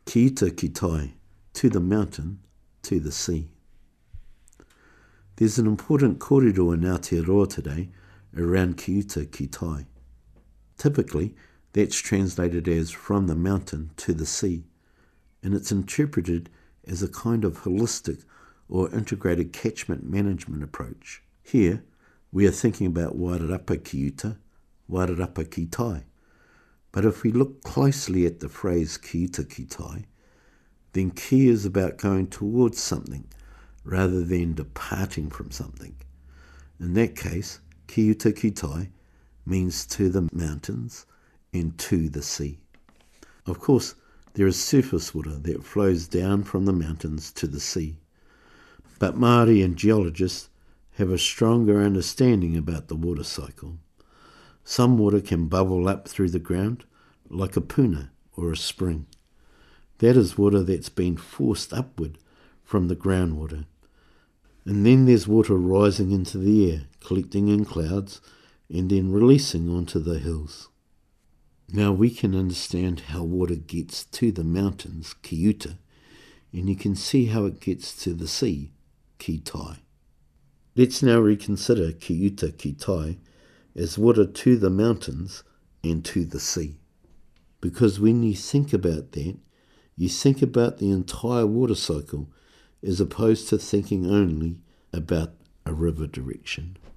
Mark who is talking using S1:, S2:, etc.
S1: ki ita ki tai, to the mountain, to the sea. There's an important kōrero in Aotearoa today around ki ita ki tai. Typically, that's translated as from the mountain to the sea, and it's interpreted as a kind of holistic or integrated catchment management approach. Here, we are thinking about Wairarapa ki ita, Wairarapa ki tai. But if we look closely at the phrase ki ita ki tai, then ki is about going towards something rather than departing from something. In that case, ki ita ki tai means to the mountains and to the sea. Of course, there is surface water that flows down from the mountains to the sea. But Māori and geologists have a stronger understanding about the water cycle. Some water can bubble up through the ground like a puna or a spring. That is water that's been forced upward from the groundwater. And then there's water rising into the air, collecting in clouds, and then releasing onto the hills. Now we can understand how water gets to the mountains, ki ita, and you can see how it gets to the sea, ki tai. Let's now reconsider ki ita ki tai as water to the mountains and to the sea. Because when you think about that, you think about the entire water cycle as opposed to thinking only about a river direction.